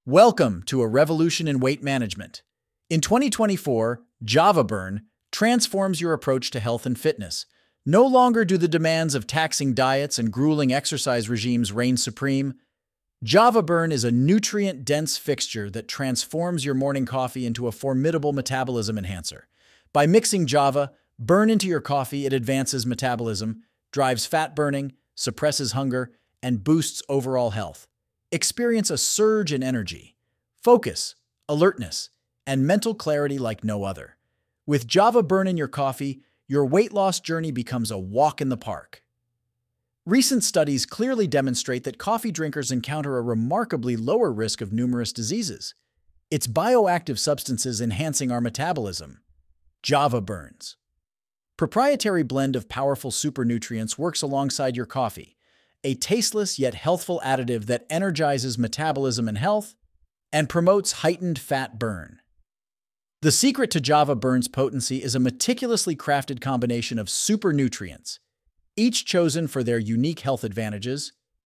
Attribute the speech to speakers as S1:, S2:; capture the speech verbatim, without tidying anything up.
S1: Welcome to a revolution in weight management. In twenty twenty-four, JavaBurn transforms your approach to health and fitness. No longer do the demands of taxing diets and grueling exercise regimes reign supreme. JavaBurn is a nutrient-dense fixture that transforms your morning coffee into a formidable metabolism enhancer. By mixing Java Burn into your coffee, it advances metabolism, drives fat burning, suppresses hunger, and boosts overall health. Experience a surge in energy, focus, alertness, and mental clarity like no other. With JavaBurn in your coffee, your weight loss journey becomes a walk in the park. Recent studies clearly demonstrate that coffee drinkers encounter a remarkably lower risk of numerous diseases. It's bioactive substances enhancing our metabolism. JavaBurn's proprietary blend of powerful supernutrients works alongside your coffee, a tasteless yet healthful additive that energizes metabolism and health and promotes heightened fat burn. The secret to JavaBurn's potency is a meticulously crafted combination of supernutrients, each chosen for their unique health advantages.